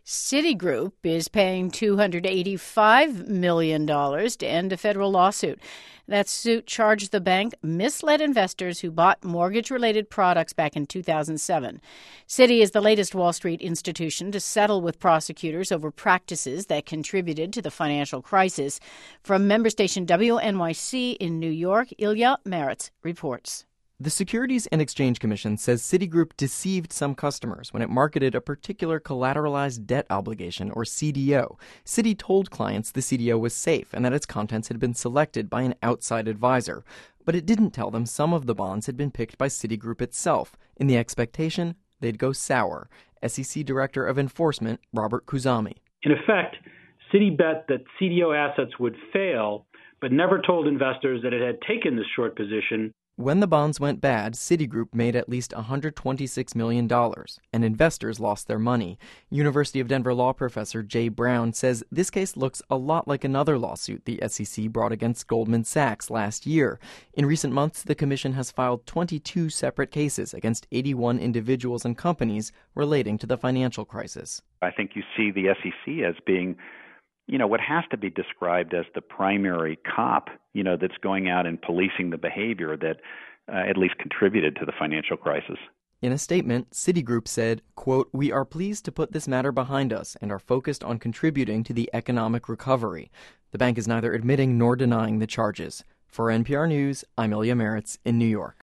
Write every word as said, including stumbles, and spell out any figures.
Citigroup is paying two hundred eighty-five million dollars to end a federal lawsuit. That suit charged the bank misled investors who bought mortgage-related products back in two thousand seven. Citi is the latest Wall Street institution to settle with prosecutors over practices that contributed to the financial crisis. From member station W N Y C in New York, Ilya Meritz reports. The Securities and Exchange Commission says Citigroup deceived some customers when it marketed a particular collateralized debt obligation, or C D O. Citi told clients the C D O was safe and that its contents had been selected by an outside advisor. But it didn't tell them some of the bonds had been picked by Citigroup itself, in the expectation they'd go sour. S E C Director of Enforcement, Robert Khuzami. In effect, Citi bet that C D O assets would fail, but never told investors that it had taken this short position. When the bonds went bad, Citigroup made at least one hundred twenty-six million dollars, and investors lost their money. University of Denver law professor Jay Brown says this case looks a lot like another lawsuit the S E C brought against Goldman Sachs last year. In recent months, the commission has filed twenty-two separate cases against eighty-one individuals and companies relating to the financial crisis. I think you see the S E C as being, you know, what has to be described as the primary cop, you know, that's going out and policing the behavior that uh, at least contributed to the financial crisis. In a statement, Citigroup said, quote, "We are pleased to put this matter behind us and are focused on contributing to the economic recovery." The bank is neither admitting nor denying the charges. For N P R News, I'm Ilya Meritz in New York.